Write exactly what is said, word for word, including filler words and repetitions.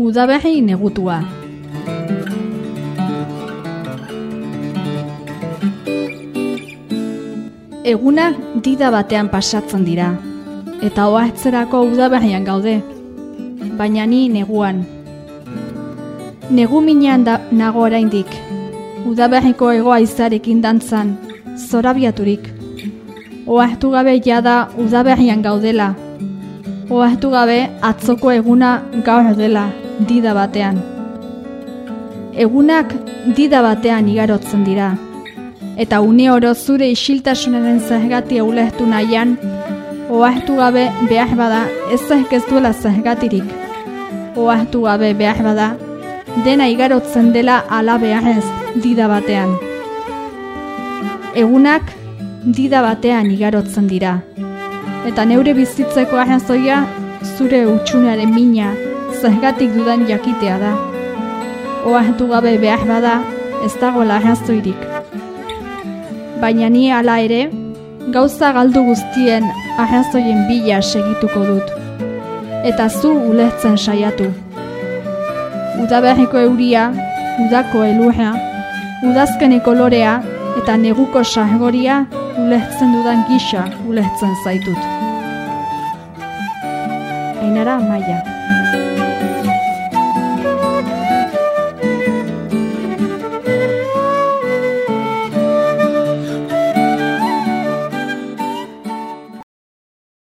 Udaberri negutua. Egunak dida batean pasatzen dira, eta ohartzerako udaberrian gaude, baina ni neguan. Negu minean da, nago oraindik, udaberriko hego haizearekin dantzan, zorabiaturik. Ohartu gabe jada udaberrian gaudela, ohartu gabe atzoko eguna gaur dela, dida batean. Egunak dida batean igarotzen dira, eta une oro zure isiltasunaren zergatia ulertu nahian, ohartu gabe behar bada ezek ez duela zergatirik. Ohartu gabe behar bada, dena igarotzen dela ala beharrez dida batean. Egunak dida batean igarotzen dira, eta neure bizitzeko arrazoia zure utxunaren mina zergatik dudan jakitea da. Ohartu gabe behar bada ez dagoela arrazoirik. Baina ni hala ere, gauza galdu guztien arrazoien bila segituko dut. Eta zu ulertzen saiatu. Udaberriko euria, udako elurra, udazkeneko lorea eta neguko sargoria ulertzen dudan gisa ulertzen zaitut. Ainara Maia.